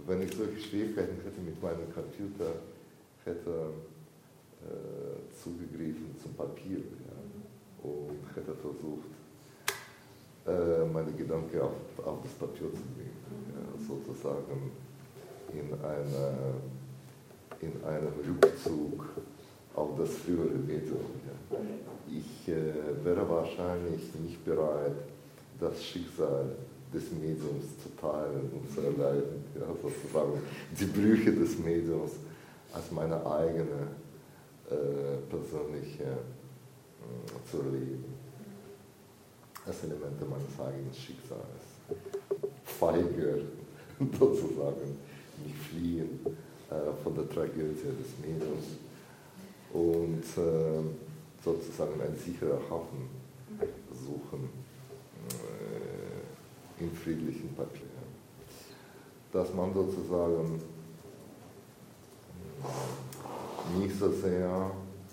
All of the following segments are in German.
wenn ich solche Schwierigkeiten hätte mit meinem Computer, hätte zugegriffen zum Papier, ja, und hätte versucht, meine Gedanken auf das Papier zu bringen, ja, sozusagen in einem Rückzug auf das frühere Medium. Ja. Ich wäre wahrscheinlich nicht bereit, das Schicksal des Mediums zu teilen und zu erleiden, ja, sozusagen die Brüche des Mediums als meine eigene persönliche zu erleben. Als Elemente meines eigenen Schicksals. Feige sozusagen nicht fliehen von der Tragödie des Mediums und sozusagen einen sicheren Hafen suchen im friedlichen Papier. Dass man sozusagen nicht so sehr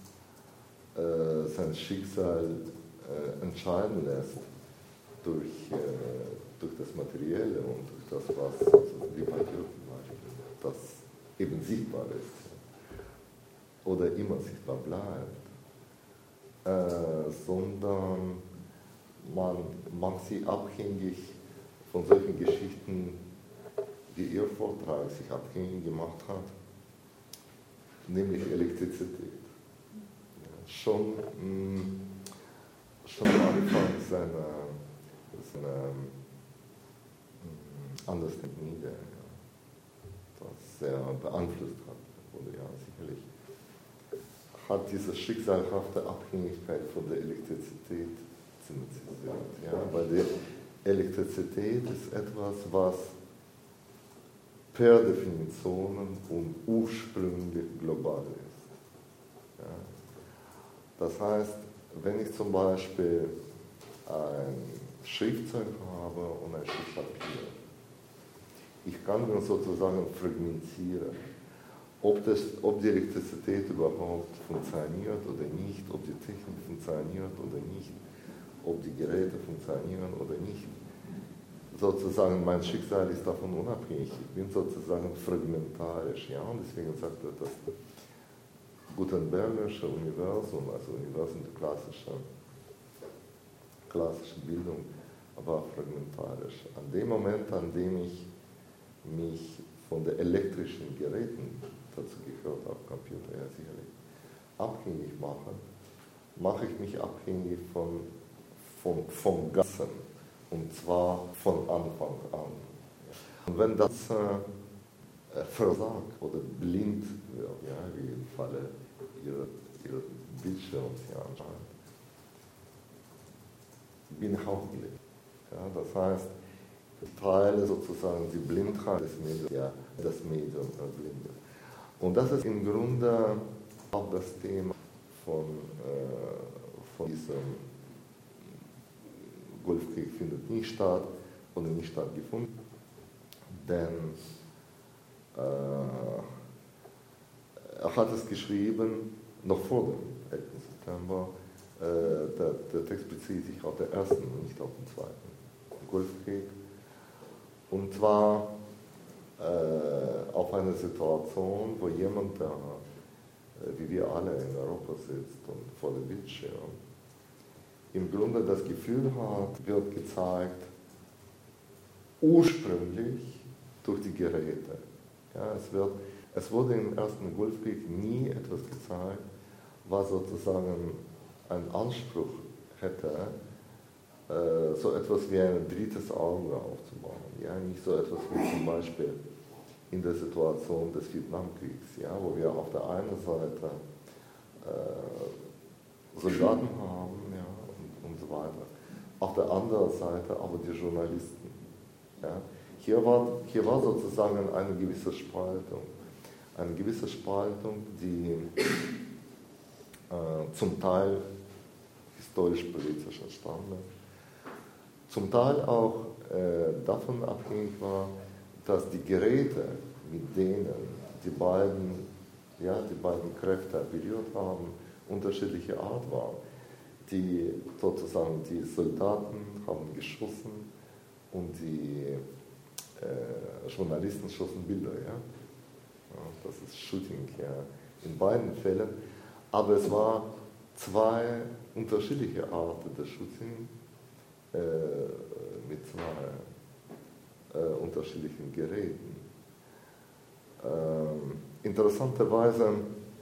sein Schicksal entscheiden lässt durch das Materielle und durch das, was wie Papier zum Beispiel, das eben sichtbar ist oder immer sichtbar bleibt, sondern man macht sie abhängig von solchen Geschichten, die ihr Vortrag sich abhängig gemacht hat, nämlich Elektrizität. Ja, schon am Anfang seiner Understanding, ja, das sehr beeinflusst hat, oder ja, sicherlich, hat diese schicksalhafte Abhängigkeit von der Elektrizität thematisiert. Ja, weil die Elektrizität ist etwas, was per Definition und ursprünglich global ist. Ja. Das heißt, wenn ich zum Beispiel ein Schriftzeug habe und ein Stück Papier, ich kann mir sozusagen fragmentieren, ob die Elektrizität überhaupt funktioniert oder nicht, ob die Technik funktioniert oder nicht, ob die Geräte funktionieren oder nicht. Sozusagen mein Schicksal ist davon unabhängig. Ich bin sozusagen fragmentarisch. Ja? Und deswegen sagt er, das Gutenbergische Universum, also Universum der klassischen Bildung, aber fragmentarisch. An dem Moment, an dem ich mich von den elektrischen Geräten, dazu gehört auch Computer, ja sicherlich, abhängig mache ich mich abhängig vom Ganzen. Und zwar von Anfang an. Und wenn das versagt oder blind wird, ja, wie im Falle ihres Bildschirms hier anscheinend, bin ich auch blind. Ja, das heißt, ich teile sozusagen die Blindheit des Mediums, ja, das Medium erblindet. Und das ist im Grunde auch das Thema von diesem Golfkrieg findet nicht statt oder nicht stattgefunden, denn er hat es geschrieben noch vor dem 11. September. Der Text bezieht sich auf den ersten und nicht auf den zweiten Golfkrieg. Und zwar auf eine Situation, wo jemand, der wie wir alle in Europa sitzt und vor dem Bildschirm, im Grunde das Gefühl hat, wird gezeigt, ursprünglich durch die Geräte. Ja, es wurde im ersten Golfkrieg nie etwas gezeigt, was sozusagen einen Anspruch hätte, so etwas wie ein drittes Auge aufzubauen. Ja, nicht so etwas wie zum Beispiel in der Situation des Vietnamkriegs, ja, wo wir auf der einen Seite Soldaten haben, ja, und so weiter. Auf der anderen Seite aber die Journalisten. Ja. Hier war sozusagen eine gewisse Spaltung, die zum Teil historisch-politisch entstanden ist, zum Teil auch davon abhängig war, dass die Geräte, mit denen die beiden Kräfte appelliert haben, unterschiedliche Art waren. Die Soldaten haben geschossen und die Journalisten schossen Bilder, ja. Ja, das ist Shooting, ja, in beiden Fällen. Aber es war zwei unterschiedliche Arten des Shooting mit zwei unterschiedlichen Geräten. Interessanterweise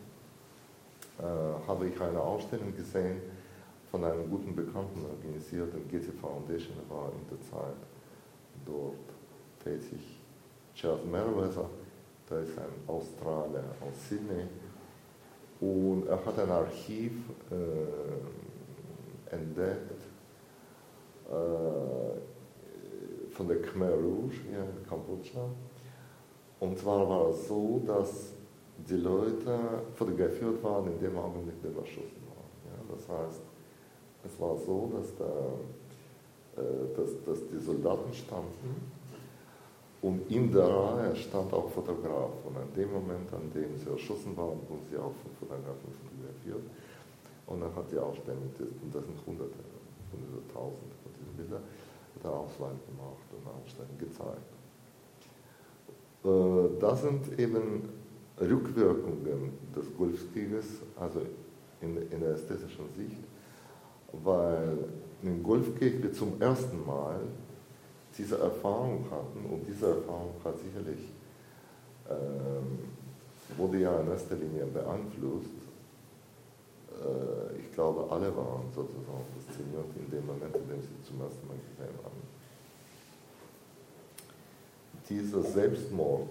habe ich eine Ausstellung gesehen von einem guten Bekannten organisiert, der Getty Foundation war in der Zeit dort tätig. Charles Merriweather, der ist ein Australier aus Sydney, und er hat ein Archiv entdeckt von der Khmer Rouge hier in Kambodscha. Und zwar war es so, dass die Leute fotografiert waren in dem Augenblick, der erschossen war. Ja, das heißt, es war so, dass die Soldaten standen und in der Reihe stand auch Fotograf. Und an dem Moment, an dem sie erschossen waren, wurden sie auch von Fotografen fotografiert. Und dann hat die Ausstellung, und das sind Hunderte, Tausende von diesen Bildern, hat er Auswahl gemacht und Ausstellung gezeigt. Das sind eben Rückwirkungen des Golfkrieges, also in der ästhetischen Sicht, weil im Golfkrieg wir zum ersten Mal diese Erfahrung hatten, und diese Erfahrung hat sicherlich, wurde ja in erster Linie beeinflusst. Ich glaube, alle waren sozusagen fasziniert in dem Moment, in dem sie zum ersten Mal gesehen haben. Diese Selbstmordkameras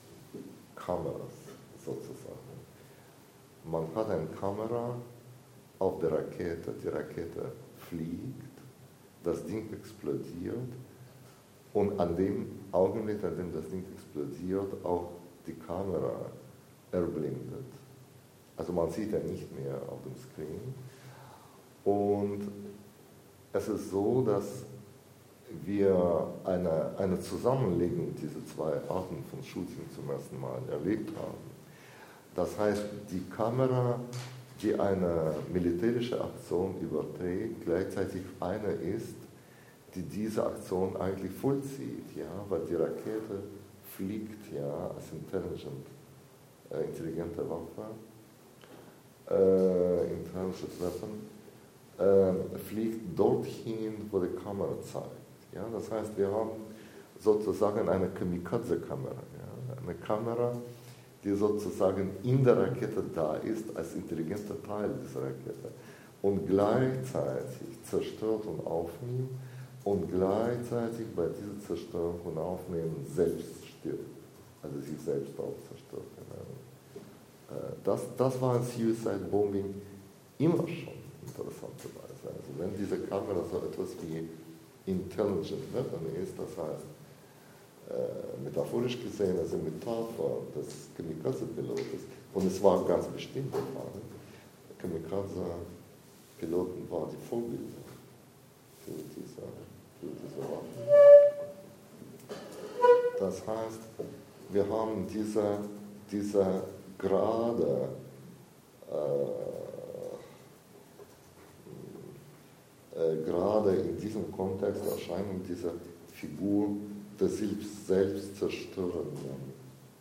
sozusagen. Man hat eine Kamera auf der Rakete, die Rakete fliegt, das Ding explodiert und an dem Augenblick, an dem das Ding explodiert, auch die Kamera erblindet. Also man sieht ja nicht mehr auf dem Screen. Und es ist so, dass wir eine Zusammenlegung dieser zwei Arten von Shooting zum ersten Mal erlebt haben. Das heißt, die Kamera, die eine militärische Aktion überträgt, gleichzeitig eine ist, die diese Aktion eigentlich vollzieht, ja, weil die Rakete fliegt ja als intelligente Waffe, intelligent Weapon, fliegt dorthin, wo die Kamera zeigt. Ja, das heißt, wir haben sozusagen eine Kamikaze-Kamera, ja, eine Kamera, die sozusagen in der Rakete da ist, als intelligenter Teil dieser Rakete und gleichzeitig zerstört und aufnimmt und gleichzeitig bei dieser Zerstörung und Aufnehmen selbst stirbt, also sich selbst auch zerstört. Das war ein Suicide Bombing immer schon, interessanterweise. Also wenn diese Kamera so etwas wie Intelligent Weapon ist, das heißt, metaphorisch gesehen, also Metapher des Kamikaze-Pilotes, und es war ganz bestimmt der Fall, Kamikaze-Piloten waren die Vorbilder für diese Waffen. Das heißt, wir haben diese gerade in diesem Kontext Erscheinung dieser Figur der selbstzerstörenden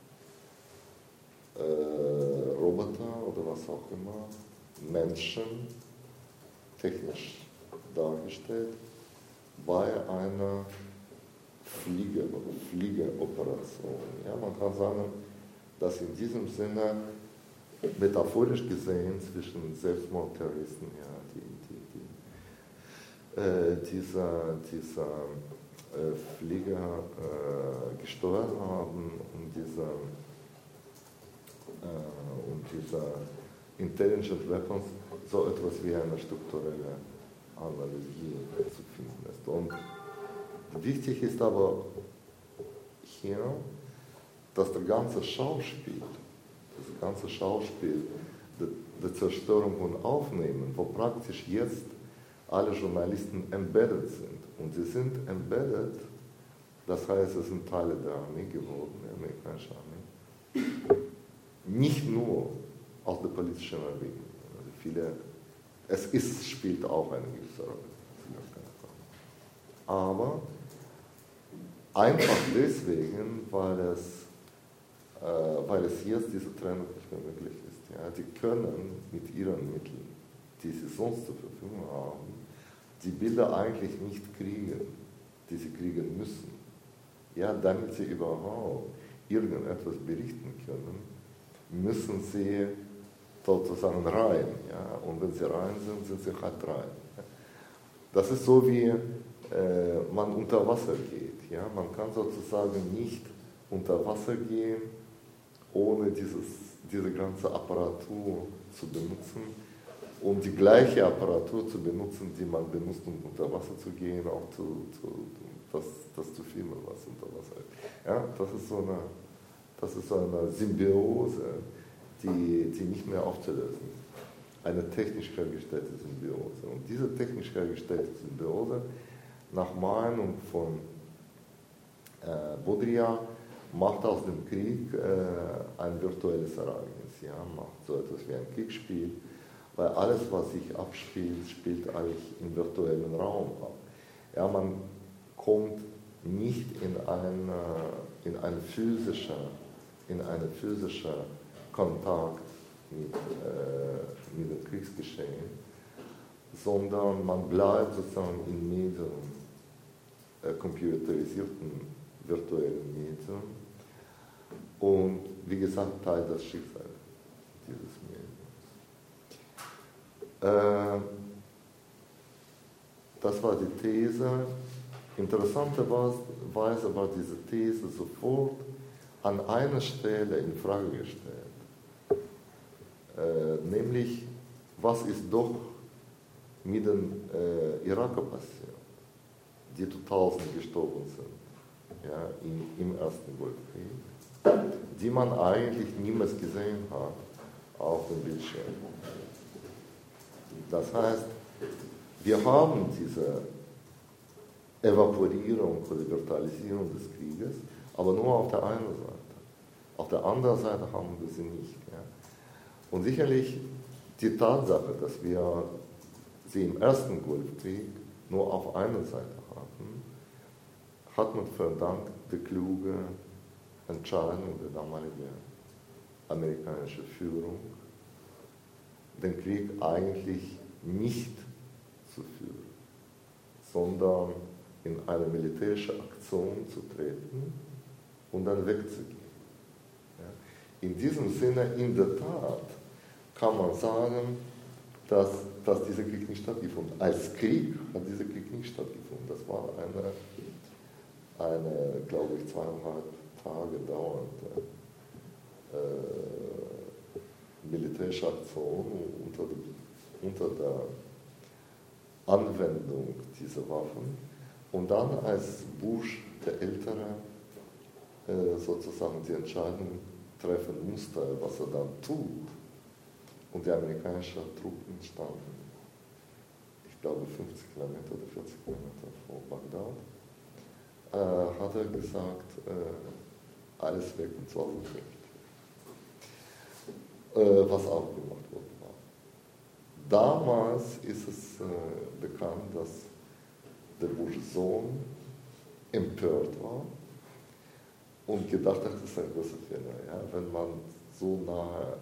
Roboter oder was auch immer, Menschen, technisch dargestellt, bei einer Fliegeroperation. Ja, man kann sagen, dass in diesem Sinne metaphorisch gesehen zwischen Selbstmordterroristen, ja, dieser Flieger gesteuert haben und dieser Intelligent Weapons so etwas wie eine strukturelle Analogie zu finden ist. Und wichtig ist aber hier, dass das ganze Schauspiel der Zerstörung und Aufnehmen, wo praktisch jetzt alle Journalisten embedded sind. Und sie sind embedded, das heißt, es sind Teile der Armee geworden, der amerikanischen Armee. Nicht nur aus der politischen Erwägung. Also spielt auch eine gewisse Rolle. Aber Einfach deswegen, weil es jetzt diese Trennung nicht mehr möglich ist. Ja. Die können mit ihren Mitteln, die sie sonst zur Verfügung haben, die Bilder eigentlich nicht kriegen, die sie kriegen müssen. Ja, damit sie überhaupt irgendetwas berichten können, müssen sie sozusagen rein. Ja. Und wenn sie rein sind, sind sie halt rein. Ja. Das ist so, wie man unter Wasser geht. Ja. Man kann sozusagen nicht unter Wasser gehen, ohne diese ganze Apparatur zu benutzen, um die gleiche Apparatur zu benutzen, die man benutzt, um unter Wasser zu gehen, auch das zu filmen, was unter Wasser ist. Ja, das ist so eine Symbiose, die nicht mehr aufzulösen ist. Eine technisch hergestellte Symbiose. Und diese technisch hergestellte Symbiose, nach Meinung von Baudrillard, macht aus dem Krieg ein virtuelles Ereignis. Ja? Macht so etwas wie ein Kriegsspiel, weil alles, was sich abspielt, spielt eigentlich im virtuellen Raum ab. Ja, man kommt nicht in einen physischen Kontakt mit dem Kriegsgeschehen, sondern man bleibt sozusagen in Medien, computerisierten virtuellen Medien und wie gesagt Teil des Schicksals dieses Mediums. Das war die These. Interessanterweise war diese These sofort an einer Stelle in Frage gestellt, nämlich was ist doch mit den Iraker passiert, die zu Tausenden gestorben sind. Ja, im Ersten Golfkrieg, die man eigentlich niemals gesehen hat auf dem Bildschirm. Das heißt, wir haben diese Evaporierung oder Virtualisierung des Krieges, aber nur auf der einen Seite. Auf der anderen Seite haben wir sie nicht. Ja. Und sicherlich die Tatsache, dass wir sie im Ersten Golfkrieg nur auf einer Seite hatten, hat man verdankt der kluge Entscheidung der damaligen amerikanischen Führung, den Krieg eigentlich nicht zu führen, sondern in eine militärische Aktion zu treten und dann wegzugehen. Ja. In diesem Sinne, in der Tat, kann man sagen, dass dieser Krieg nicht stattgefunden hat. Als Krieg hat dieser Krieg nicht stattgefunden. Das war eine, glaube ich, 2,5 Tage dauernde militärische Aktion unter der Anwendung dieser Waffen. Und dann, als Bush, der Ältere, sozusagen die Entscheidung treffen musste, was er dann tut, und die amerikanischen Truppen standen, ich glaube, 50 Kilometer oder 40 Kilometer vor Bagdad, hat er gesagt, alles weg und zwar sofort. Was auch gemacht worden war. Damals ist es bekannt, dass der Bush-Sohn empört war und gedacht hat, das ist ein großer Fehler. Ja? Wenn man so nahe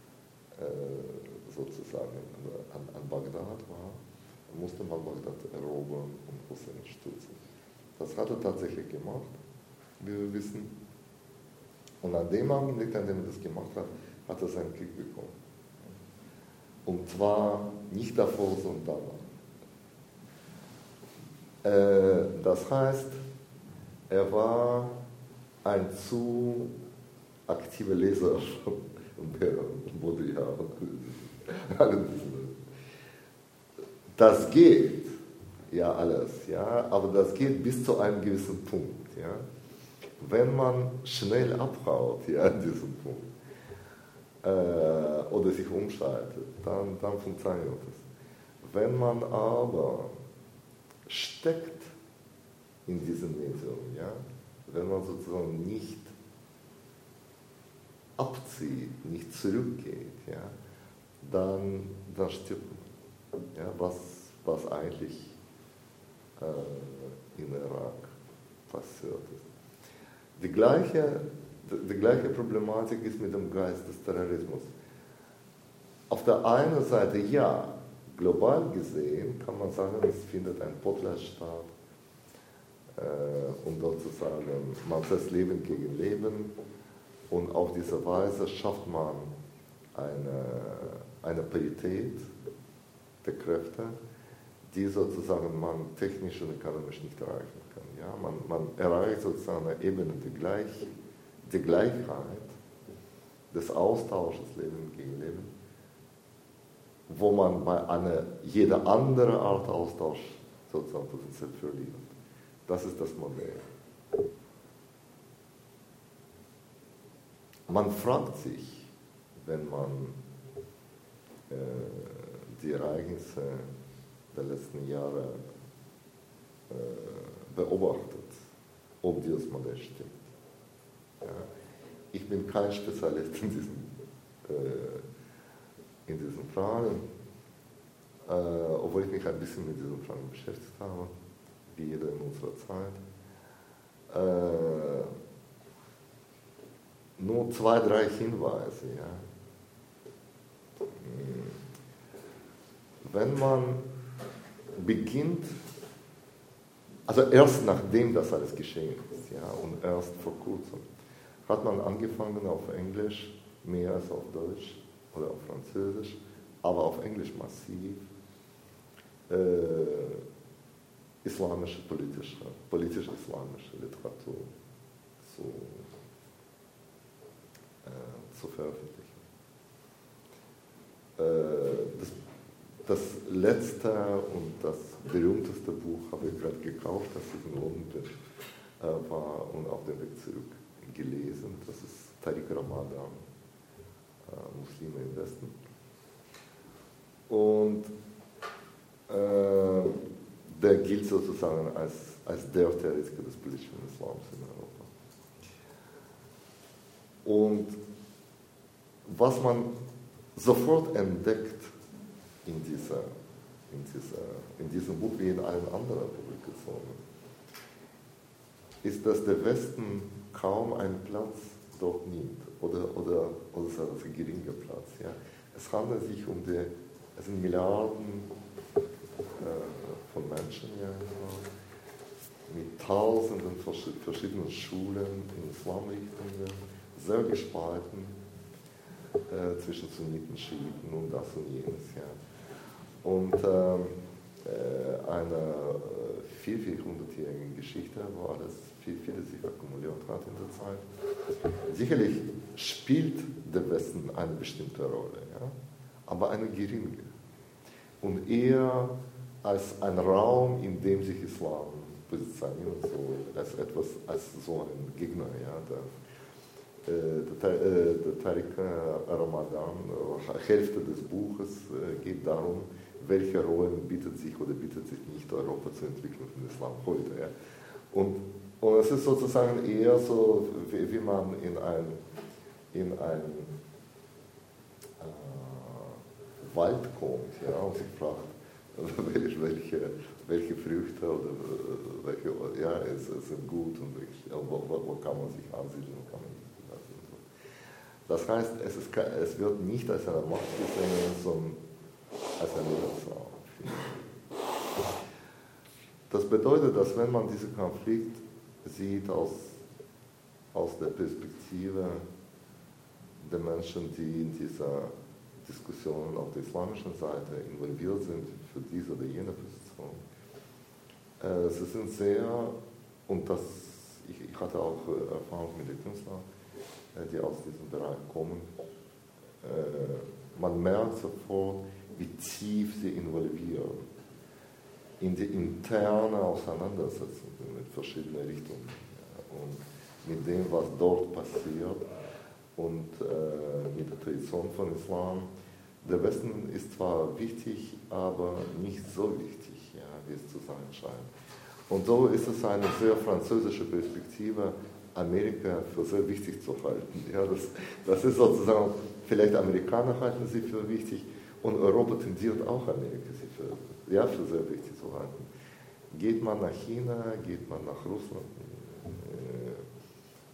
sozusagen an Bagdad war, musste man Bagdad erobern und Hussein stürzen. Das hat er tatsächlich gemacht, wie wir wissen. Und an dem Augenblick, an dem er das gemacht hat, hat er seinen Krieg bekommen. Und zwar nicht davor, sondern danach. Das heißt, er war ein zu aktiver Leser von Baudrillard. Das geht ja alles, ja, aber das geht bis zu einem gewissen Punkt. Ja. Wenn man schnell abhaut, ja, an diesem Punkt, oder sich umschaltet, dann funktioniert es. Wenn man aber steckt in diesem Medium, ja, wenn man sozusagen nicht abzieht, nicht zurückgeht, ja, dann stirbt man. Ja, was eigentlich in Irak passiert ist. Die gleiche Problematik ist mit dem Geist des Terrorismus. Auf der einen Seite, ja, global gesehen kann man sagen, es findet ein Potlatch statt, um dort zu sagen, man setzt Leben gegen Leben und auf diese Weise schafft man eine Parität der Kräfte, die sozusagen man technisch und ökonomisch nicht erreichen kann. Ja? Man erreicht sozusagen eine Ebene der Gleichheit, des Austausches Leben gegen Leben, wo man bei jeder anderen Art Austausch sozusagen potenziell verliert. Das ist das Modell. Man fragt sich, wenn man die Ereignisse der letzten Jahre beobachtet, ob dieses Modell stimmt. Ja? Ich bin kein Spezialist in diesen Fragen, obwohl ich mich ein bisschen mit diesen Fragen beschäftigt habe, wie jeder in unserer Zeit. Nur 2, 3 Hinweise. Ja. Wenn man beginnt, also erst nachdem das alles geschehen ist, ja, und erst vor kurzem, hat man angefangen auf Englisch mehr als auf Deutsch oder auf Französisch, aber auf Englisch massiv politisch-islamische Literatur zu veröffentlichen. Das letzte und das berühmteste Buch habe ich gerade gekauft, das ich in London war und auf dem Weg zurück gelesen. Das ist Tariq Ramadan, Muslime im Westen. Und der gilt sozusagen als der Theoretiker des politischen Islams in Europa. Und was man sofort entdeckt in diesem Buch wie in allen anderen Publikationen, ist, dass der Westen kaum einen Platz dort nimmt oder sagen wir, geringer Platz. Ja. Es handelt sich es sind Milliarden von Menschen ja, mit tausenden verschiedenen Schulen in Islamrichtungen, sehr gespalten zwischen Sunniten, Schiiten und das und jenes. Ja. Und eine hundertjährige Geschichte, wo alles vieles sich akkumuliert hat in der Zeit. Sicherlich spielt der Westen eine bestimmte Rolle, ja, aber eine geringe. Und eher als ein Raum, in dem sich Islam positioniert, als so ein Gegner. Ja, der Tariq Ramadan, Hälfte des Buches geht darum, welche Rollen bietet sich oder bietet sich nicht Europa zur Entwicklung von Islam heute. Ja. Und es ist sozusagen eher so, wie man in ein Wald kommt, ja, und sich fragt, welche Früchte oder welche sind gut und wo kann man sich ansiedeln und kann man nicht. Das heißt, es wird nicht als eine Macht gesehen, sondern als ein Lebensraum. Das bedeutet, dass wenn man diesen Konflikt sieht aus der Perspektive der Menschen, die in dieser Diskussion auf der islamischen Seite involviert sind für diese oder jene Position, sie sind sehr, und ich hatte auch Erfahrung mit den Künstlern, die aus diesem Bereich kommen, man merkt sofort, wie tief sie involvieren in die interne Auseinandersetzung mit verschiedenen Richtungen, ja, und mit dem, was dort passiert und mit der Tradition von Islam. Der Westen ist zwar wichtig, aber nicht so wichtig, ja, wie es zu sein scheint. Und so ist es eine sehr französische Perspektive, Amerika für sehr wichtig zu halten. Ja, das ist sozusagen, vielleicht Amerikaner halten sie für wichtig und Europa tendiert auch Amerika für sehr wichtig zu halten. Geht man nach China, geht man nach Russland,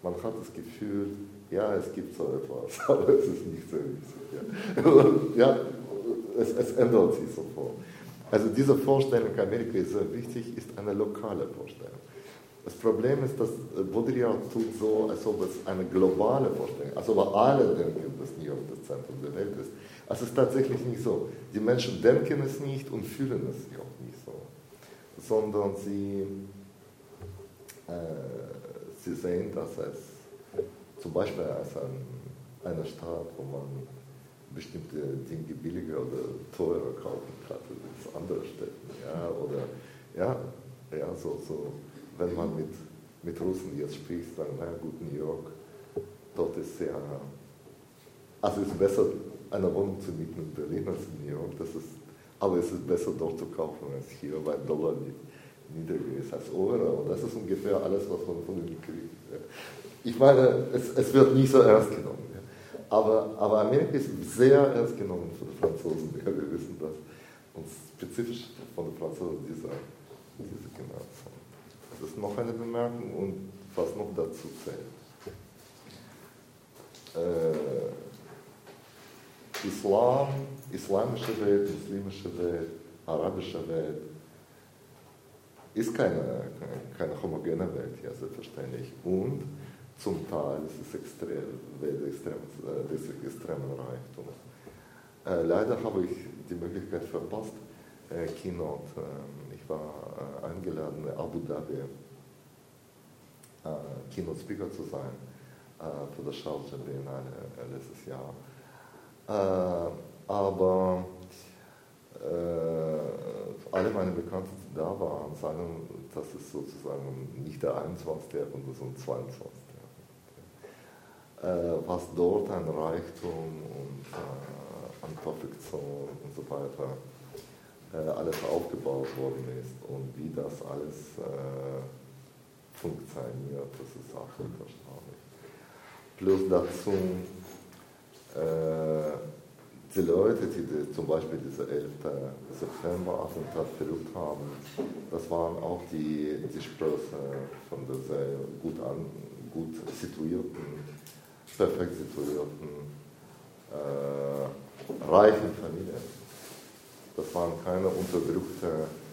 man hat das Gefühl, ja, es gibt so etwas, aber es ist nicht so wichtig. Ja, ja es ändert sich sofort. Also diese Vorstellung, Amerika ist sehr wichtig, ist eine lokale Vorstellung. Das Problem ist, dass Baudrillard tut so, als ob es eine globale Vorstellung ist, als ob alle denken, dass New York das Zentrum der Welt ist. Es ist tatsächlich nicht so. Die Menschen denken es nicht und fühlen es auch nicht so. Sondern sie sehen das als zum Beispiel als eine Stadt, wo man bestimmte Dinge billiger oder teurer kaufen kann als andere Städte. Ja, oder so, wenn man mit Russen jetzt spricht, sagen, na gut, New York, dort ist sehr, also es ist besser, eine Wohnung zu mieten in Berlin als in New York, aber es ist besser dort zu kaufen als hier, weil Dollar niedriger ist als Euro. Und das ist ungefähr alles, was man von ihnen kriegt. Ja. Ich meine, es wird nicht so ernst genommen. Ja. Aber Amerika ist sehr ernst genommen von den Franzosen. Ja, wir wissen das. Und spezifisch von den Franzosen diese Generation. Das ist noch eine Bemerkung und was noch dazu zählt. Islamische Welt, muslimische Welt, arabische Welt ist keine homogene Welt, ja, selbstverständlich. Und zum Teil ist es des extremen Reichtums. Leider habe ich die Möglichkeit verpasst, Keynote. Ich war eingeladen, in Abu Dhabi Keynote Speaker zu sein für das Sharjah Biennale letztes Jahr. Aber alle meine Bekannten, die da waren, sagen, das ist sozusagen nicht der 21. Jahrhundert, sondern 22. Jahrhundert. Was dort an Reichtum und an Perfektion und so weiter alles aufgebaut worden ist und wie das alles funktioniert, das ist absolut erstaunlich. Plus dazu die Leute, die zum Beispiel diese 11. September-Attentat verübt haben, das waren auch die Sprosse von der sehr gut situierten, perfekt situierten, reichen Familien. Das waren keine unterdrückte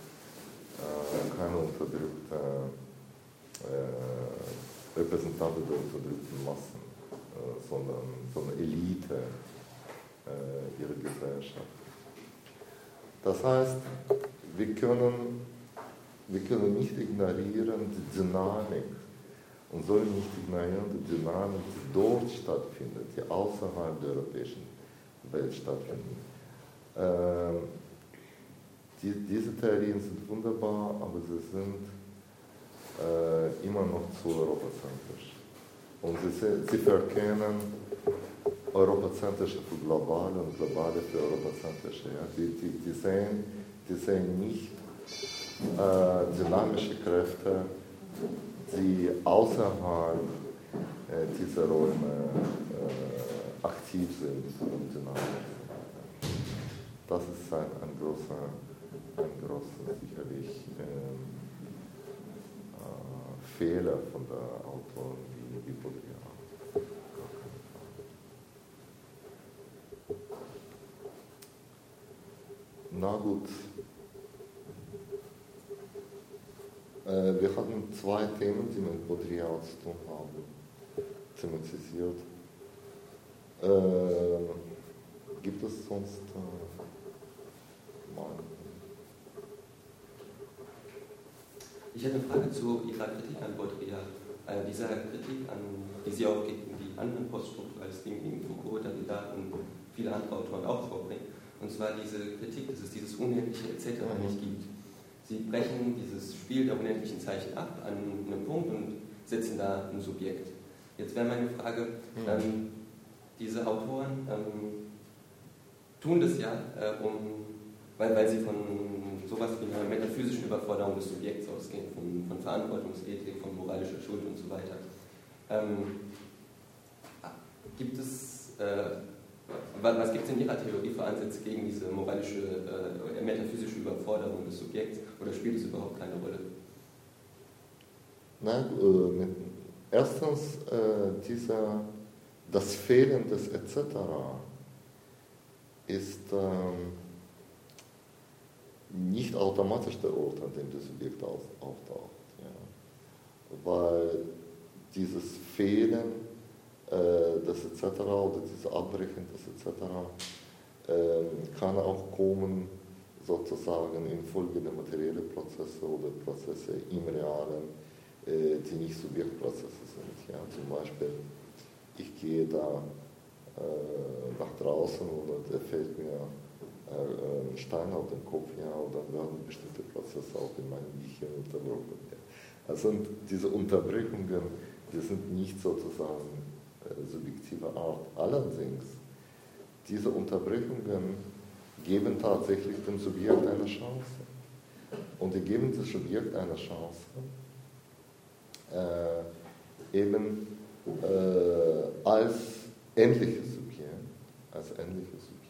Repräsentanten der unterdrückten Massen, sondern Elite ihrer Gesellschaft. Das heißt, wir können nicht ignorieren die Dynamik und sollen nicht ignorieren die Dynamik, die dort stattfindet, die außerhalb der europäischen Welt stattfindet. Diese Theorien sind wunderbar, aber sie sind immer noch zu europazentrisch. Und sie verkennen europazentrische für globale und globale für europazentrische. Ja? Die sehen nicht dynamische Kräfte, die außerhalb dieser Räume aktiv sind und dynamisch sind. Das ist ein großer sicherlich Fehler von der Autoren wie Baudrillard. Na gut. Wir hatten zwei Themen, die mit Baudrillard zu tun haben, thematisiert. Gibt es sonst Ich hätte eine Frage zu Ihrer Kritik an Baudrillard. Dieser Kritik, die Sie auch gegen die anderen Poststrukturalisten, gegen Foucault, Derrida und viele andere Autoren auch vorbringen. Und zwar diese Kritik, dass es dieses Unendliche etc. nicht gibt. Sie brechen dieses Spiel der unendlichen Zeichen ab an einem Punkt und setzen da ein Subjekt. Jetzt wäre meine Frage, diese Autoren tun das ja, weil sie von sowas wie einer metaphysischen Überforderung des Subjekts ausgehen, von Verantwortungsethik, von moralischer Schuld und so weiter. Gibt es, was gibt es in Ihrer Theorie für Ansätze gegen diese moralische, metaphysische Überforderung des Subjekts oder spielt es überhaupt keine Rolle? Nein, erstens, das Fehlen des etc. ist nicht automatisch der Ort, an dem das Subjekt auftaucht. Ja. Weil dieses Fehlen des etc. oder dieses Abbrechen des etc. Kann auch kommen sozusagen infolge der materiellen Prozesse oder Prozesse im Realen, die nicht Subjektprozesse sind. Ja. Zum Beispiel, ich gehe da nach draußen oder da fällt mir ein Stein auf den Kopf, ja, und dann werden bestimmte Prozesse auch in meinem Gehirn unterbrochen. Ja. Also diese Unterbrechungen, die sind nicht sozusagen subjektiver Art. Allerdings, diese Unterbrechungen geben tatsächlich dem Subjekt eine Chance. Und die geben dem Subjekt eine Chance, eben als endliches Subjekt,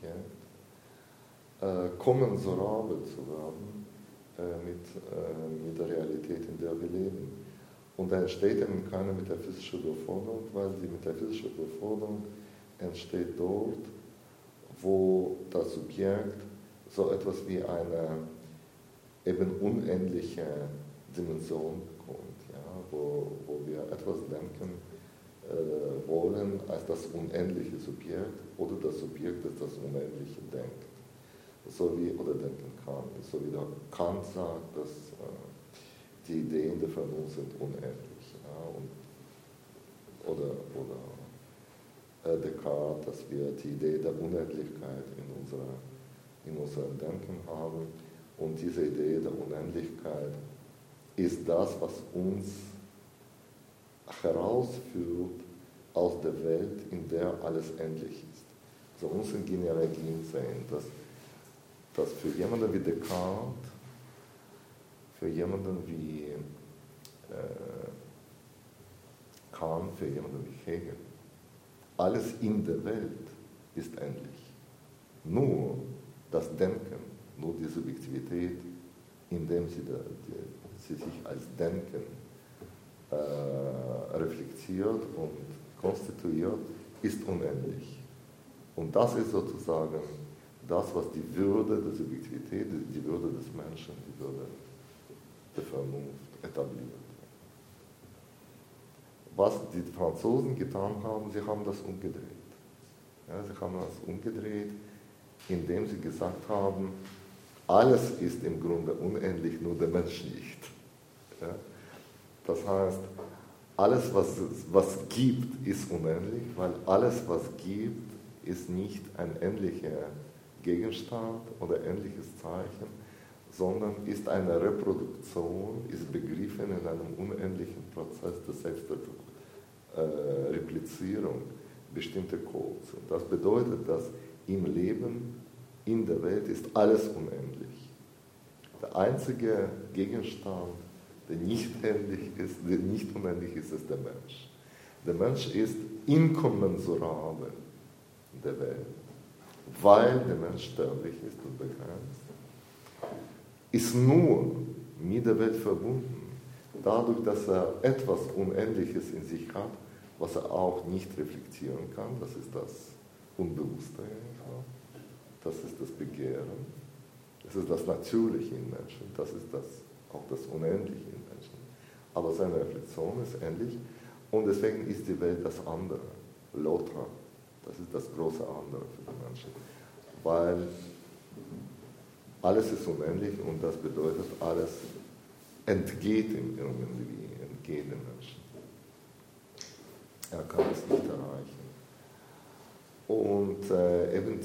kommensurabel zu werden mit der Realität, in der wir leben. Und da entsteht eben keine metaphysische Überforderung, weil die metaphysische Überforderung entsteht dort, wo das Subjekt so etwas wie eine eben unendliche Dimension bekommt, ja, wo wir etwas denken wollen als das unendliche Subjekt oder das Subjekt, das das Unendliche denkt, oder denken kann. So wie der Kant sagt, dass die Ideen der Vernunft sind unendlich. Ja, oder Descartes, dass wir die Idee der Unendlichkeit in unserem Denken haben. Und diese Idee der Unendlichkeit ist das, was uns herausführt aus der Welt, in der alles endlich ist. So uns in Genealogien sehen, dass für jemanden wie Descartes, für jemanden wie Kant, für jemanden wie Hegel, alles in der Welt ist endlich. Nur das Denken, nur die Subjektivität, indem sie sich als Denken reflektiert und konstituiert, ist unendlich. Und das ist sozusagen das, was die Würde der Subjektivität, die Würde des Menschen, die Würde der Vernunft etabliert. Was die Franzosen getan haben, sie haben das umgedreht. Ja, sie haben das umgedreht, indem sie gesagt haben, alles ist im Grunde unendlich, nur der Mensch nicht. Ja? Das heißt, alles, was gibt, ist unendlich, weil alles, was gibt, ist nicht ein endlicher Gegenstand oder endliches Zeichen, sondern ist eine Reproduktion, ist begriffen in einem unendlichen Prozess der Selbstreplizierung bestimmter Codes. Und das bedeutet, dass im Leben, in der Welt ist alles unendlich. Der einzige Gegenstand, der nicht unendlich ist, ist der Mensch. Der Mensch ist inkommensurabel in der Welt, weil der Mensch sterblich ist und begrenzt, ist nur mit der Welt verbunden, dadurch, dass er etwas Unendliches in sich hat, was er auch nicht reflektieren kann. Das ist das Unbewusste, das ist das Begehren, das ist das Natürliche im Menschen, das ist auch das Unendliche im Menschen. Aber seine Reflexion ist endlich und deswegen ist die Welt das andere, L'autre, das ist das große Andere für den Menschen. Weil alles ist unendlich und das bedeutet, alles entgeht ihm irgendwie, entgeht dem Menschen. Er kann es nicht erreichen. Und eben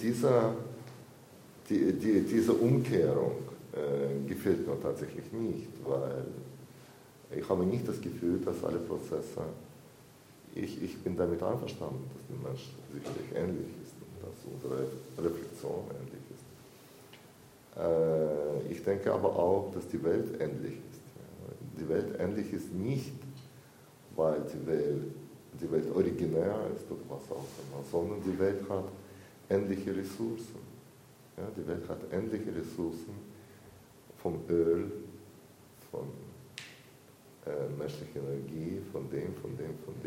diese Umkehrung gefällt mir tatsächlich nicht, weil ich habe nicht das Gefühl, dass alle Prozesse, ich bin damit einverstanden, dass der Mensch sicherlich ähnlich ist und dass unsere Reflexion ähnlich ist. Ich denke aber auch, dass die Welt ähnlich ist. Die Welt ähnlich ist nicht, weil die Welt originär ist oder was auch immer, sondern die Welt hat ähnliche Ressourcen. Ja, die Welt hat ähnliche Ressourcen vom Öl, von menschlicher Energie, von dem.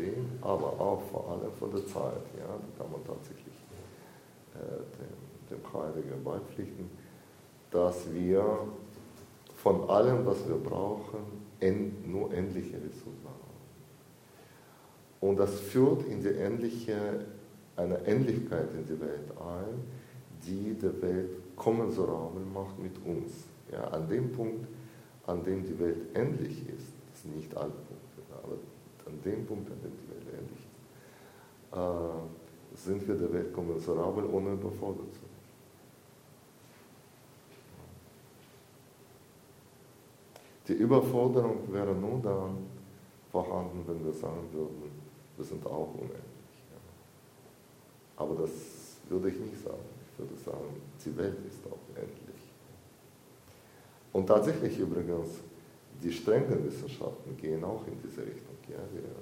aber auch vor allem von der Zeit. Ja, da kann man tatsächlich dem Heidegger beipflichten, dass wir von allem, was wir brauchen, nur endliche Ressourcen haben. Und das führt in die eine Endlichkeit in die Welt ein, die der Welt kommensurabel macht mit uns. Ja, an dem Punkt, an dem die Welt endlich ist, das sind nicht alle Punkte, aber an dem Punkt, an dem die Welt endlich ist, sind wir der Welt kommensurabel, ohne überfordert zu sein. Die Überforderung wäre nur dann vorhanden, wenn wir sagen würden, wir sind auch unendlich. Ja. Aber das würde ich nicht sagen. Ich würde sagen, die Welt ist auch endlich. Und tatsächlich übrigens, die strengen Wissenschaften gehen auch in diese Richtung. Ja.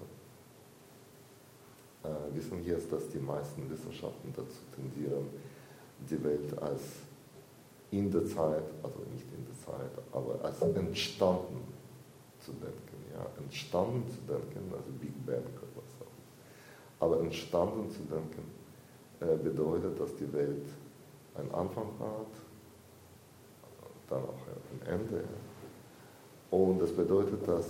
Wir wissen jetzt, dass die meisten Wissenschaften dazu tendieren, die Welt als in der Zeit, also nicht in der Zeit, aber als entstanden zu denken. Ja. Entstanden zu denken, also Big Bang oder was auch. Aber entstanden zu denken bedeutet, dass die Welt einen Anfang hat, dann auch ein Ende. Und das bedeutet, dass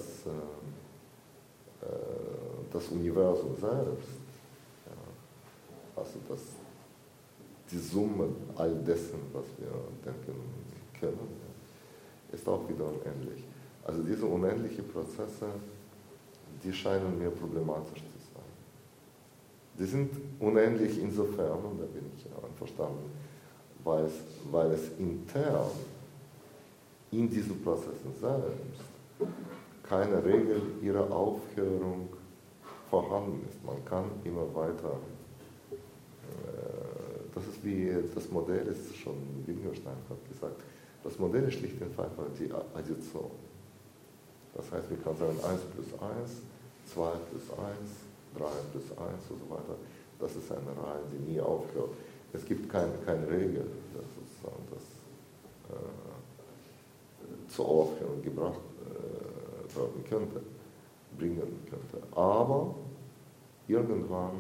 das Universum selbst, ja, also die Summe all dessen, was wir denken können, ist auch wieder unendlich. Also diese unendlichen Prozesse, die scheinen mir problematisch zu sein. Die sind unendlich insofern, und da bin ich einverstanden, weil es intern in diesen Prozessen selbst keine Regel ihrer Aufhörung vorhanden ist. Man kann immer weiter. Das ist wie das Modell ist schon, Wittgenstein hat gesagt, das Modell ist schlicht und einfach die Addition. Das heißt, wir können sagen 1 plus 1, 2 plus 1, 3 plus 1 und so weiter. Das ist eine Reihe, die nie aufhört. Es gibt keine Regel, das zur Aufhörung bringen könnte. Aber irgendwann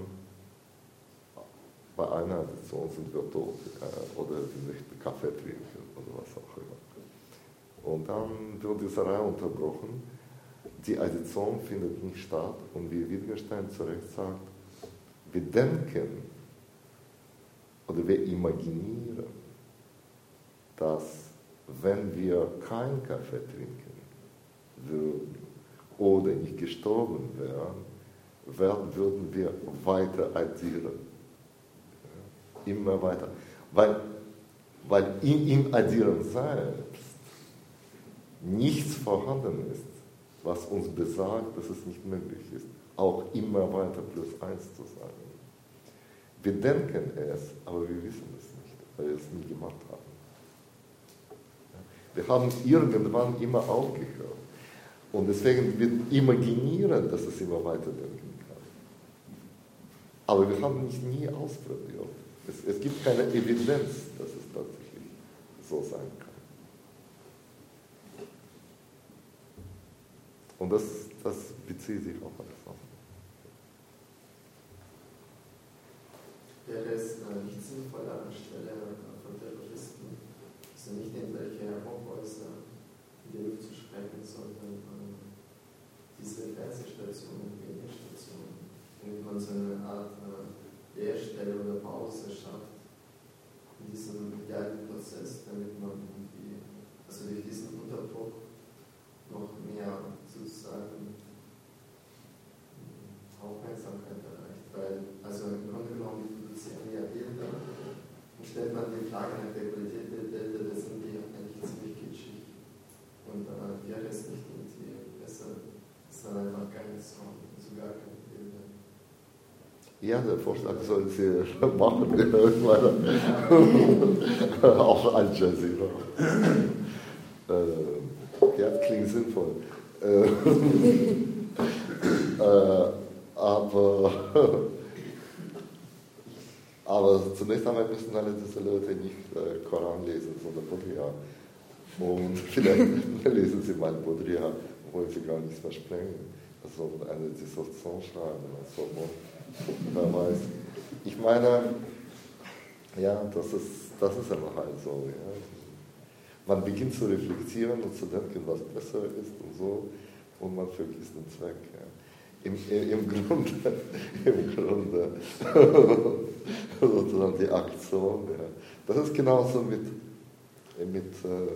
bei einer Addition sind wir tot oder wir möchten Kaffee trinken oder was auch immer. Und dann wird diese Reihe unterbrochen. Die Addition findet nicht statt und wie Wittgenstein zu Recht sagt, wir denken oder wir imaginieren, dass wenn wir keinen Kaffee trinken würden oder nicht gestorben wären, würden wir weiter addieren. Immer weiter. Weil im Addieren selbst nichts vorhanden ist, was uns besagt, dass es nicht möglich ist, auch immer weiter plus 1 zu sagen. Wir denken es, aber wir wissen es nicht, weil wir es nie gemacht haben. Wir haben irgendwann immer aufgehört. Und deswegen wir imaginieren, dass es immer weiterdenken kann. Aber wir haben es nie ausprobiert. Es gibt keine Evidenz, dass es tatsächlich so sein kann. Und das bezieht sich auf alles andere. Wäre es nicht sinnvoll an der Stelle von Terroristen, also nicht irgendwelche Hochhäuser in die Luft zu sprengen, sondern diese Fernsehstationen, Medienstationen, damit man so eine Art Leerstelle oder Pause schafft in diesem medialen Prozess, damit man also durch diesen Unterdruck noch mehr sozusagen Aufmerksamkeit erreicht. Weil, also im Grunde genommen, die produzieren ja Bilder und stellt man die Frage nach der Qualität der Bilder, das sind die eigentlich ziemlich kitschig. Und wäre es nicht irgendwie besser, ist dann einfach keine Song, also gar keine Bilder. Ja, der Vorschlag soll Sie machen, auch Al Jazeera. Ja, das klingt sinnvoll. Aber zunächst einmal müssen alle diese Leute nicht Koran lesen, sondern Baudrillard. Und vielleicht lesen sie mal Baudrillard, wollen sie gar nichts versprengen. so eine Dissertation schreiben oder so. Wer weiß. Ich meine, ja, das ist einfach halt so. Ja. Man beginnt zu reflektieren und zu denken, was besser ist und so, und man vergisst den Zweck. Ja. Im Grunde sozusagen die Aktion. Ja. Das ist genauso wie mit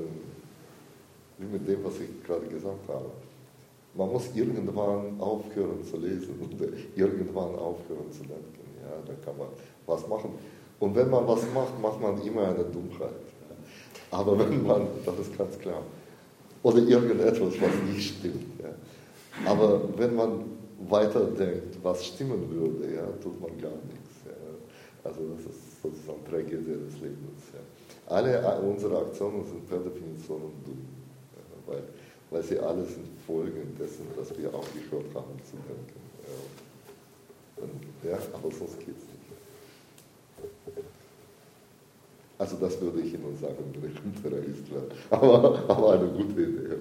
dem, was ich gerade gesagt habe. Man muss irgendwann aufhören zu lesen und irgendwann aufhören zu denken. Ja, dann kann man was machen. Und wenn man was macht, macht man immer eine Dummheit. Ja. Aber wenn man, das ist ganz klar, oder irgendetwas, was nicht stimmt. Ja. Aber wenn man weiterdenkt, was stimmen würde, ja, tut man gar nichts. Ja. Also das ist sozusagen Tragödie des Lebens. Ja. Alle unsere Aktionen sind per Definition dumm, ja, weil sie alle sind Folgen dessen, dass wir aufgehört haben zu denken. Ja, aber sonst geht es nicht. Also das würde ich Ihnen sagen, wenn ich Imperialist wäre. Aber eine gute Idee.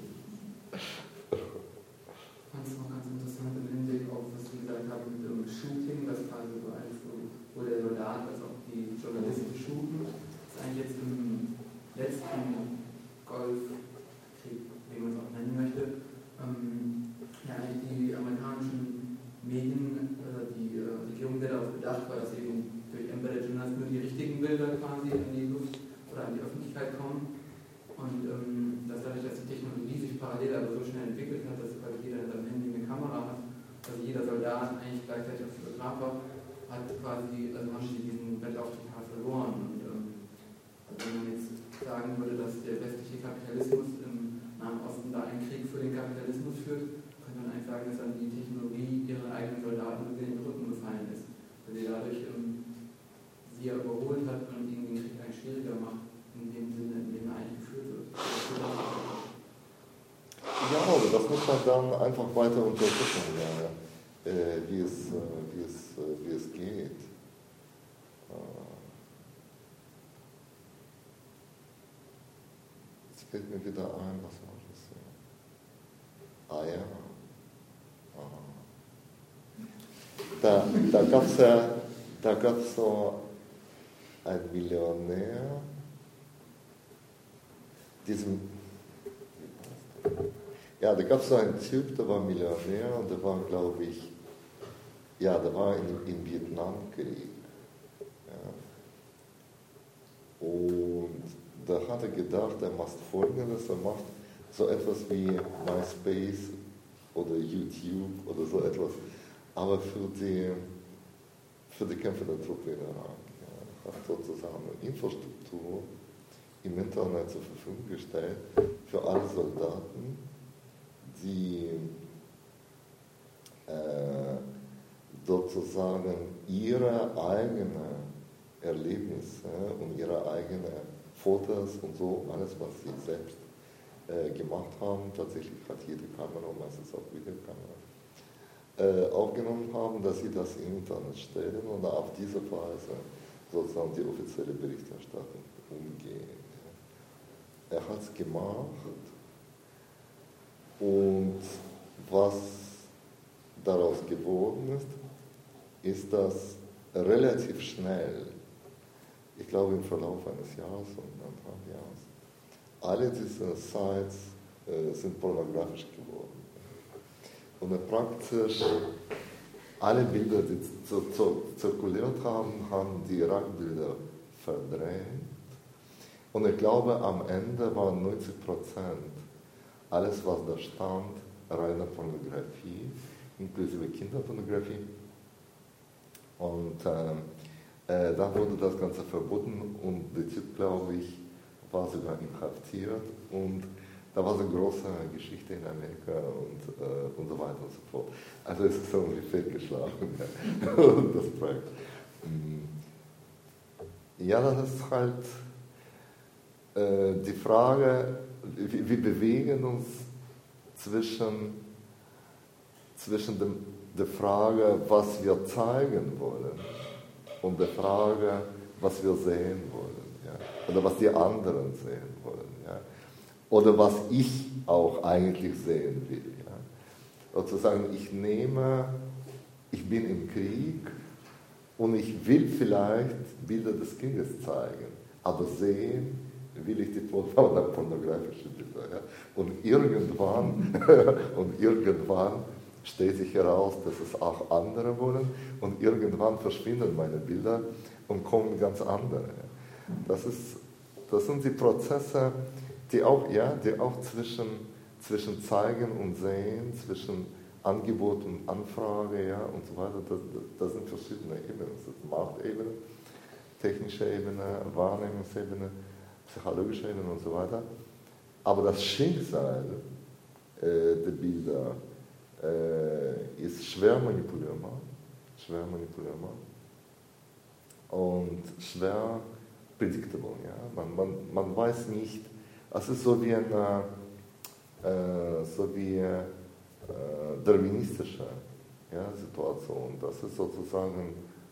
Das ist noch ganz interessant im Hinblick auf, was Sie gesagt haben mit dem Shooting, das quasi so eins, wo der Soldat als auch die Journalisten shooten. Das ist eigentlich jetzt im letzten Golfkrieg, wie man es auch nennen möchte, ja eigentlich die amerikanischen Medien, die Regierung sehr darauf bedacht war, dass eben durch Embedded Journalismus nur die richtigen Bilder quasi in die Luft oder an die Öffentlichkeit kommen. Und dass dadurch, dass die Technologie sich parallel aber so schnell entwickelt hat, dass quasi jeder in seinem Handy eine Kamera hat, also jeder Soldat eigentlich gleichzeitig auch Fotograf war, hat quasi, also haben sie diesen Wettlauf total verloren. Und also wenn man jetzt sagen würde, dass der westliche Kapitalismus im Nahen Osten da einen Krieg für den Kapitalismus führt, könnte man eigentlich sagen, dass dann die Technologie ihren eigenen Soldaten in den Rücken gefallen ist, weil sie dadurch sie ja überholt hat und ihnen den Krieg eigentlich schwieriger macht, in dem Sinne, in dem er eigentlich geführt wird. Ja, aber das muss man dann einfach weiter untersuchen, ja, wie es geht. Jetzt fällt mir wieder ein, was war das? Ah ja. Da gab es so einen Millionär, da gab es so einen Typ, der war Millionär und der war, glaube ich, der war im Vietnamkrieg. Ja. Und da hat er gedacht, er macht Folgendes, er macht so etwas wie MySpace oder YouTube oder so etwas, aber für die Kämpfe der Truppe in Irak. Ja. Hat sozusagen eine Infrastruktur im Internet zur Verfügung gestellt für alle Soldaten, die sozusagen ihre eigenen Erlebnisse und ihre eigenen Fotos und so, alles, was sie selbst gemacht haben, tatsächlich hat jede Kamera, meistens auch Videokamera, aufgenommen haben, dass sie das im Internet stellen und auf diese Weise sozusagen die offizielle Berichterstattung umgehen. Er hat es gemacht und was daraus geworden ist, dass relativ schnell, ich glaube im Verlauf eines Jahres oder anderthalb Jahres, alle diese Sites sind pornografisch geworden. Und praktisch alle Bilder, die zirkuliert haben die Irak-Bilder verdrängt. Und ich glaube, am Ende waren 90% alles, was da stand, reine Pornografie, inklusive Kinderpornografie. Und dann wurde das Ganze verboten und der Typ, glaube ich, war sogar inhaftiert. Und da war so eine große Geschichte in Amerika und so weiter und so fort. Also es ist irgendwie fehlgeschlagen, das Projekt. Ja, das ist halt die Frage, wir bewegen uns zwischen der Frage, was wir zeigen wollen und der Frage, was wir sehen wollen, ja? Oder was die anderen sehen wollen, ja? Oder was ich auch eigentlich sehen will. Sozusagen, ich bin im Krieg und ich will vielleicht Bilder des Kindes zeigen, aber sehen will ich die pornografischen Bilder. Ja? Und irgendwann stellt sich heraus, dass es auch andere wollen und irgendwann verschwinden meine Bilder und kommen ganz andere. Das sind die Prozesse, die auch zwischen Zeigen und Sehen, zwischen Angebot und Anfrage, ja, und so weiter, das sind verschiedene Ebenen. Das ist Marktebene, technische Ebene, Wahrnehmungsebene, psychologische Ebene und so weiter. Aber das Schicksal der Bilder ist schwer manipulierbar und schwer predictable. Ja? Man weiß nicht, es ist so wie eine darwinistische Situation. Das ist sozusagen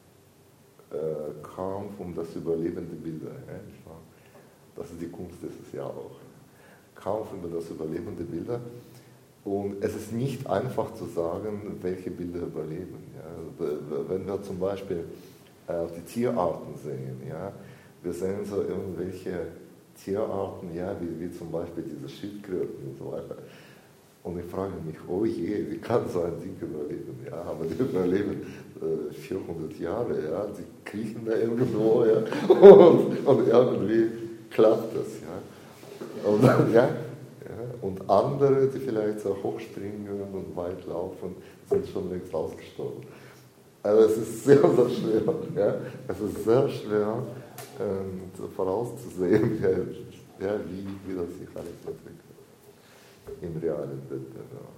Kampf um das Überleben der Bilder. Ja? Das ist die Kunst dieses Jahr auch. Kampf über das Überleben der Bilder. Und es ist nicht einfach zu sagen, welche Bilder überleben. Ja? Wenn wir zum Beispiel auf die Tierarten sehen, ja? Wir sehen so irgendwelche Tierarten, ja, wie zum Beispiel diese Schildkröten und so weiter. Und ich frage mich, oh je, wie kann so ein Ding überleben? Ja, aber die überleben 400 Jahre, ja, die kriechen da irgendwo, ja, und irgendwie klappt das, ja. Und andere, die vielleicht so hochspringen und weit laufen, sind schon längst ausgestorben. Also es ist sehr, sehr schwer, ja, es ist sehr schwer vorauszusehen, wie das sich alles entwickelt im realen Wettbewerb.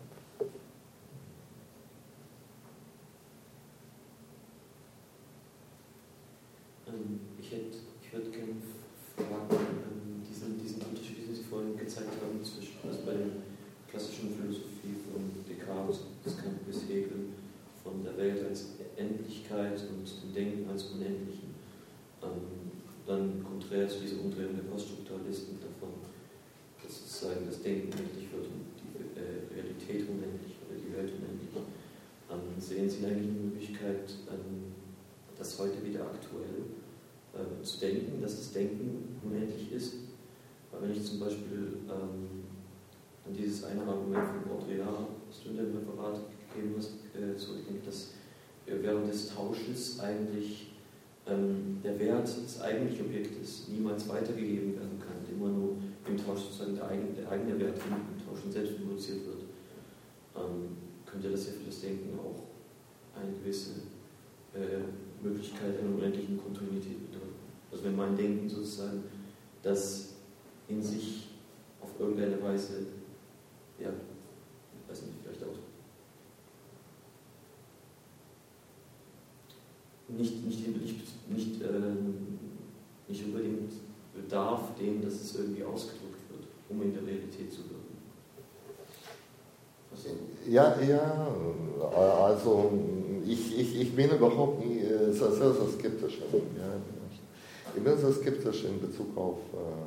Ich würde gerne fragen, diesen Unterschied, den Sie vorhin gezeigt haben, zwischen bei der klassischen Philosophie von Descartes, Kant bis Hegel, von der Welt als Endlichkeit und dem Denken als Unendlichen. Dann konträr zu dieser Umdrehung der Poststrukturalisten davon, dass sozusagen das Denken unendlich wird und die Realität unendlich oder die Welt unendlich. Sehen Sie eigentlich eine Möglichkeit, das heute wieder aktuell zu denken, dass das Denken unendlich ist? Weil wenn ich zum Beispiel an dieses eine Argument von Baudrillard, das du in dem Referat gegeben hast, zurückdenke, dass während des Tausches eigentlich der Wert des eigentlichen Objektes niemals weitergegeben werden kann, immer nur im Tausch sozusagen der eigene Wert im Tausch selbst produziert wird, könnte das ja für das Denken auch eine gewisse Möglichkeit einer unendlichen Kontinuität bedeuten. Also wenn mein Denken sozusagen das in sich auf irgendeine Weise, ja, ich weiß nicht, vielleicht auch nicht unbedingt bedarf dem, dass es irgendwie ausgedrückt wird, um in der Realität zu wirken. Ja, also ich bin überhaupt nie sehr, sehr skeptisch. Ja. Ich bin sehr skeptisch in Bezug auf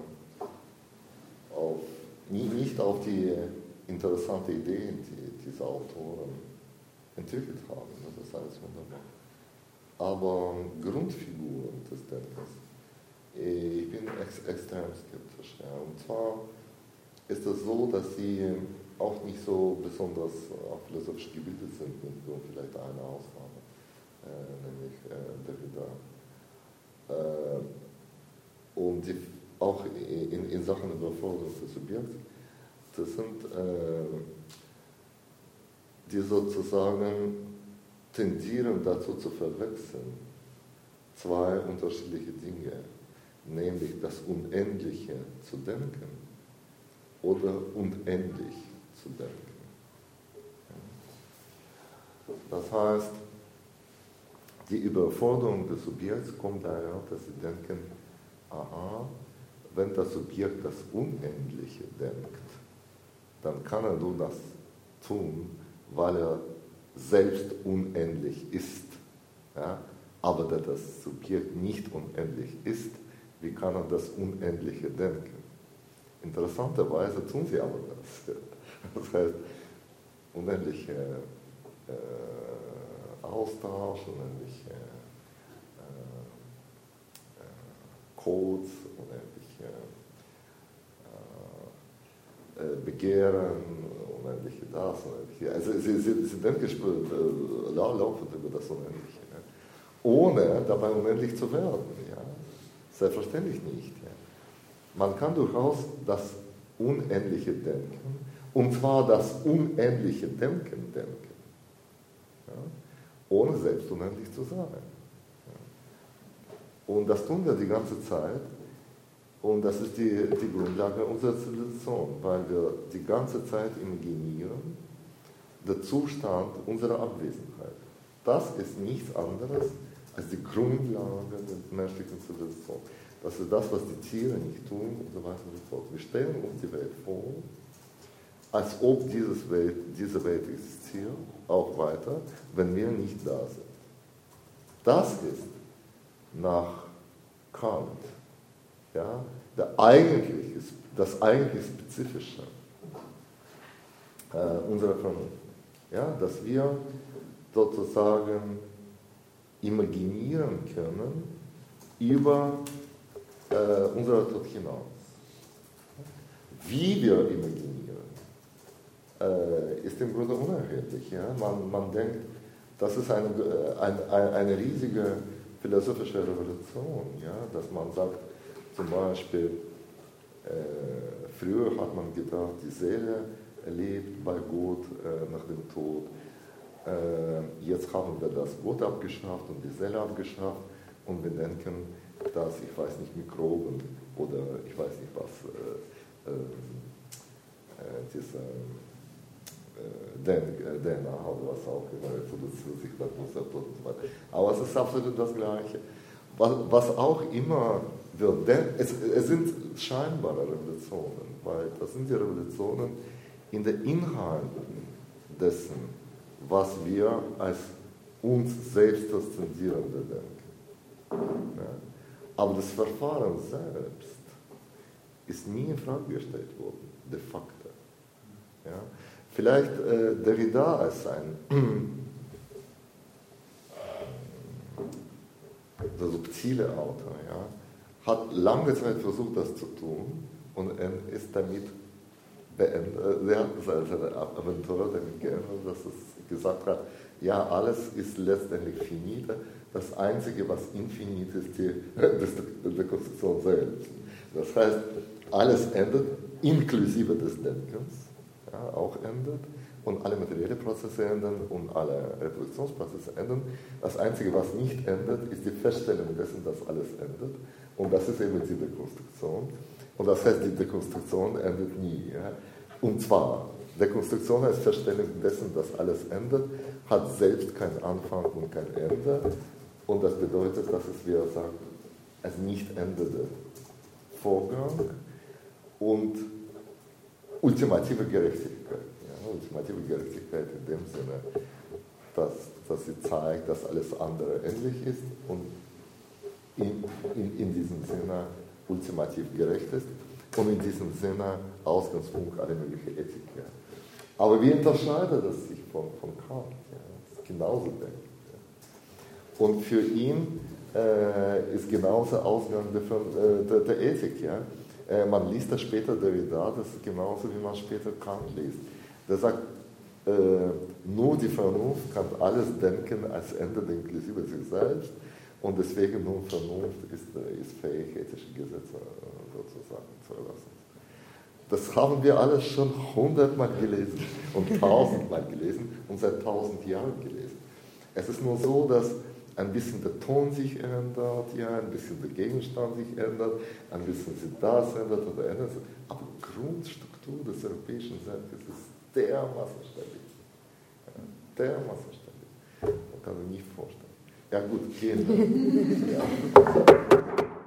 nicht auf die interessante Ideen, die diese Autoren entwickelt haben. Das ist alles wunderbar. Aber Grundfiguren des Denkens, ich bin extrem skeptisch. Ja. Und zwar ist es so, dass sie auch nicht so besonders philosophisch gebildet sind, mit nur vielleicht eine Ausnahme, nämlich Derrida. Und die auch in Sachen Überforderung des Subjekts, das sind die sozusagen tendieren dazu zu verwechseln zwei unterschiedliche Dinge, nämlich das Unendliche zu denken oder unendlich zu denken. Das heißt, die Überforderung des Subjekts kommt daher, dass sie denken, aha, wenn das Subjekt das Unendliche denkt, dann kann er nur das tun, weil er selbst unendlich ist. Ja? Aber da das Subjekt nicht unendlich ist, wie kann er das Unendliche denken? Interessanterweise tun sie aber das. Das heißt, unendliche Austausch, unendliche Codes, unendliche Begehren, unendliche das, unendliche. Also sie denken laufend über das Unendliche, ja? Ohne dabei unendlich zu werden. Ja? Selbstverständlich nicht. Ja? Man kann durchaus das Unendliche denken, und zwar das unendliche Denken, ja? Ohne selbst unendlich zu sein. Ja? Und das tun wir die ganze Zeit. Und das ist die Grundlage unserer Zivilisation, weil wir die ganze Zeit imaginieren, den Zustand unserer Abwesenheit. Das ist nichts anderes als die Grundlage der menschlichen Zivilisation. Das ist das, was die Tiere nicht tun und so weiter und so fort. Wir stellen uns die Welt vor, als ob diese Welt existiert, auch weiter, wenn wir nicht da sind. Das ist nach Kant, ja, das eigentlich Spezifische unserer Vernunft. Ja, dass wir sozusagen imaginieren können über unser Tod hinaus. Wie wir imaginieren, ist im Grunde unerheblich. Ja? Man denkt, das ist eine riesige philosophische Revolution, ja? Dass man sagt, zum Beispiel, früher hat man gedacht, die Seele lebt bei Gott nach dem Tod. Jetzt haben wir das Gott abgeschafft und die Seele abgeschafft und wir denken, dass, ich weiß nicht, Mikroben oder ich weiß nicht was, diese DNA oder was auch immer, reproduziert sich dann und so weiter. Aber es ist absolut das Gleiche. Was auch immer wird, es sind scheinbare Revolutionen, weil das sind die Revolutionen in den Inhalten dessen, was wir als uns selbst Transzendierende denken. Ja. Aber das Verfahren selbst ist nie in Frage gestellt worden, de facto. Ja. Vielleicht Derrida als ein der subtile Autor, ja, hat lange Zeit versucht, das zu tun und ist damit beendet. Er hat seine Aventur damit geändert, dass es gesagt hat, ja, alles ist letztendlich finite. Das Einzige, was infinit ist, die Konstruktion selbst. Das heißt, alles endet, inklusive des Denkens, ja, auch endet. Und alle materiellen Prozesse ändern und alle Reproduktionsprozesse ändern. Das Einzige, was nicht ändert, ist die Feststellung dessen, dass alles ändert. Und das ist eben die Dekonstruktion. Und das heißt, die Dekonstruktion endet nie. Ja? Und zwar, Dekonstruktion als Feststellung dessen, dass alles ändert, hat selbst keinen Anfang und kein Ende. Und das bedeutet, dass es, wie er sagt, als nicht endende Vorgang und ultimative Gerechtigkeit. Ultimative Gerechtigkeit in dem Sinne, dass sie zeigt, dass alles andere endlich ist und in diesem Sinne ultimativ gerecht ist und in diesem Sinne Ausgangspunkt aller möglichen Ethik. Ja. Aber wie unterscheidet es sich von Kant? Ja? Das ist genauso denkt. Ja. Und für ihn ist genauso Ausgang der Ethik. Ja? Man liest das später Derrida, das ist genauso wie man später Kant liest. Der sagt, nur die Vernunft kann alles denken als Ende inklusive sich selbst und deswegen nur Vernunft ist fähig, ethische Gesetze sozusagen zu erlassen. Das haben wir alles schon 100-mal gelesen und 1000-mal gelesen und seit 1000 Jahren gelesen. Es ist nur so, dass ein bisschen der Ton sich ändert, ja, ein bisschen der Gegenstand sich ändert, ein bisschen sich das ändert oder ändert. Aber die Grundstruktur des europäischen Selbstes ist dermaßen stabil. Ja, dermaßen stabil. Man kann sich nicht vorstellen. Ja gut, gehen wir. Ja.